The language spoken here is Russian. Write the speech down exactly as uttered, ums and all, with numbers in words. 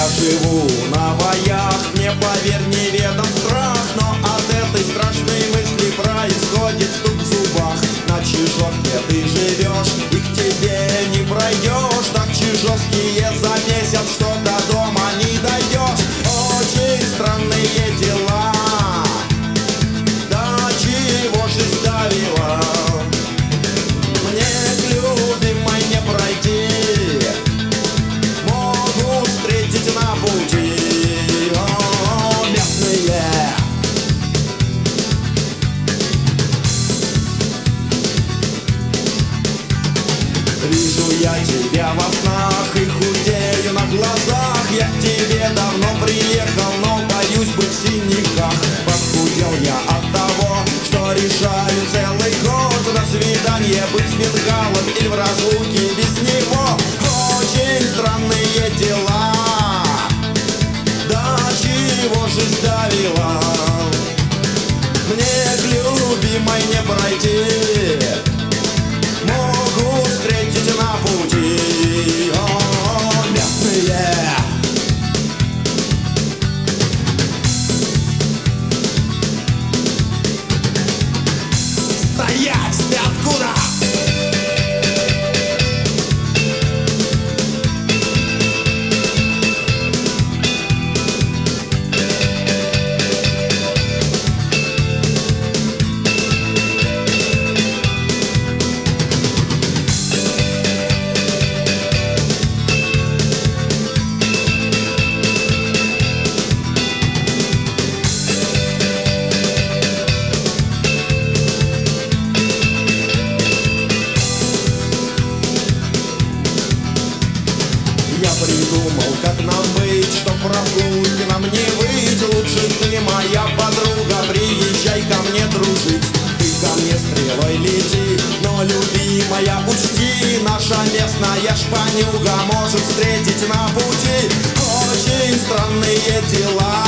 Я живу на боях, мне, поверь, неведом страх, но от этой страшной мысли происходит стук в зубах. На Чижовке ты живешь, и к тебе не пройдешь. Так чижовские за месяц, что до дома не дойдешь. Очень странные дела, до чего же сдавило. Мне к любимой не пройти, могу встретить на пути. О, местные. Вижу я тебя во снах и худею на глазах. Я к тебе давно приехал, но боюсь быть в синяках. Похудел я от того, что решаю целый год на свидание быть с бенгалом или в разлуке без него. Очень странные дела, до чего же сдавило. Мне к любимой не пройти, могу встретить на пути. О, местные. Стоять! Ты откуда? Я придумал, как нам быть, чтоб разлуки нам не быть. Лучше ты, моя подруга, приезжай ко мне дружить. Ты ко мне стрелой лети, но, любимая, учти, наша местная шпанюга может встретить на пути. Очень странные дела,